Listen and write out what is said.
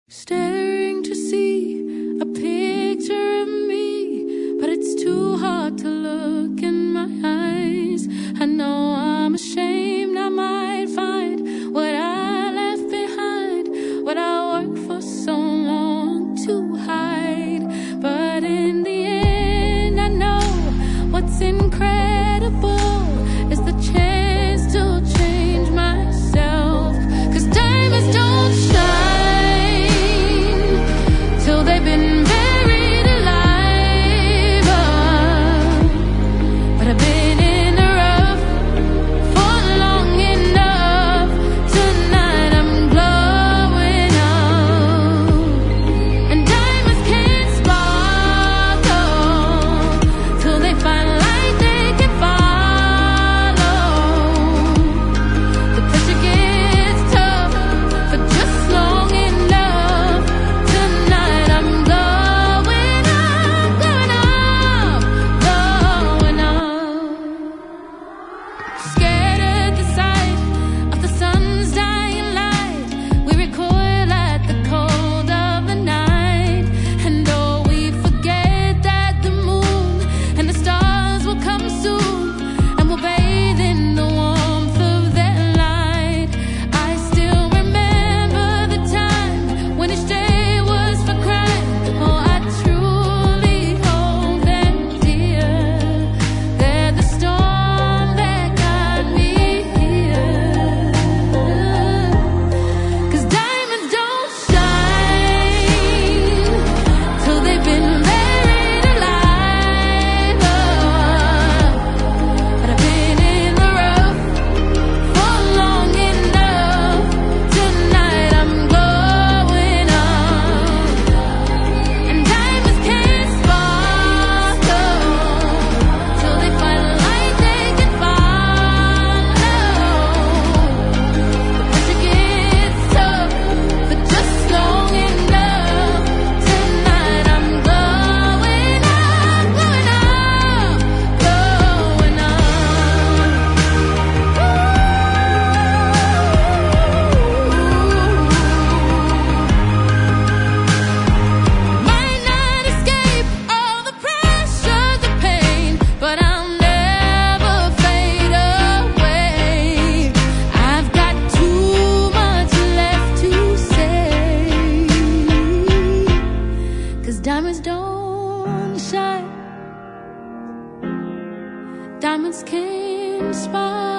Staring to see a picture of me, but it's too hard to look in my eyes. I know I'm ashamed, I might find what I left behind, what I worked for so long to hide. But in the end, I know what's incredible is the chance to change myself. 'Cause diamonds don't shine till they've been buried alive. But I've been in the rough for long enough. Tonight I'm glowing up, and diamonds can't sparkle till they find light they can follow. The pressure gets tough for just long enough. Tonight I'm glowing up, glowing up, glowing up. Scared at the sight of the sun's dying light, we recoil at the cold of the night. And oh, we forget that the moon and the stars will come soon, and we'll bathe in the warmth of their light. I still remember the time when each day was for crying. Oh, I truly hold them dear. They're the storm that got me here. 'Cause diamonds don't shine till they've been buried alive. But I've been in the rough for long enough. Tonight I'm glowing up, and diamonds can't sparkle till they find a light they can follow. The pressure gets tough for just long enough. Tonight I'm glowing up, glowing up, glowing up. Might not escape all the pressure, the pain, but I'll never fade away. I've got too much left to say. 'Cause diamonds don't shine, diamonds can't sparkle